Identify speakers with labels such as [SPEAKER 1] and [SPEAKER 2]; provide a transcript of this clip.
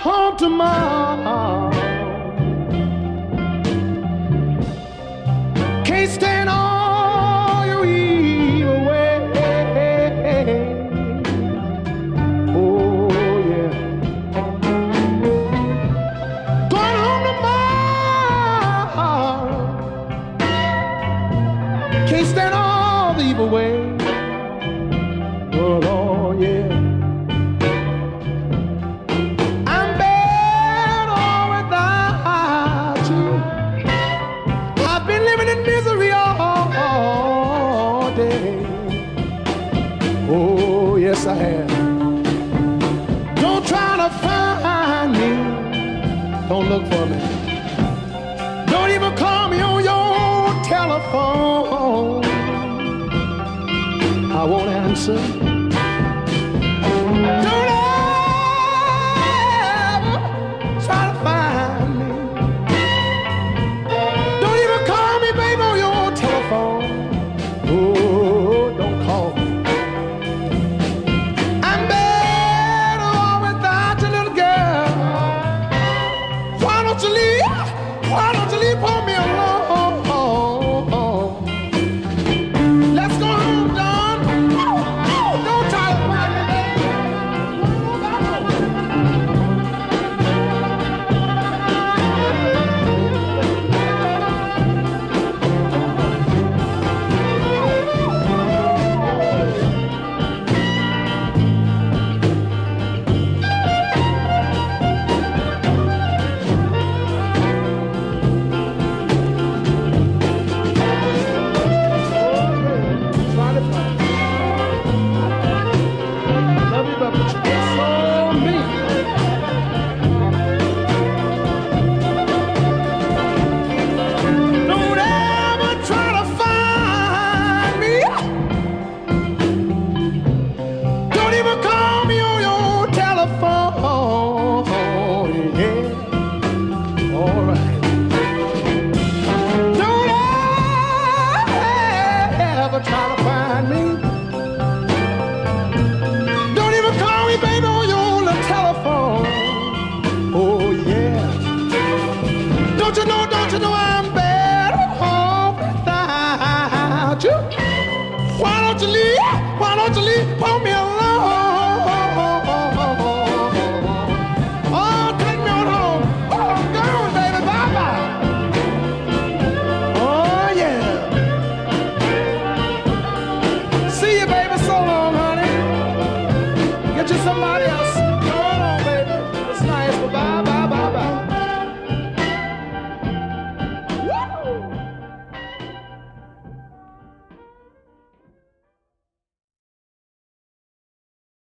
[SPEAKER 1] home tomorrow. Can't stand all your evil ways. Oh yeah. Going home tomorrow. Can't stand all the evil ways. Oh yeah. I'm better without you. I've been living in misery all day. Oh yes I have. Don't try to find me. Don't look for me. Don't even call me on your telephone. I won't answer.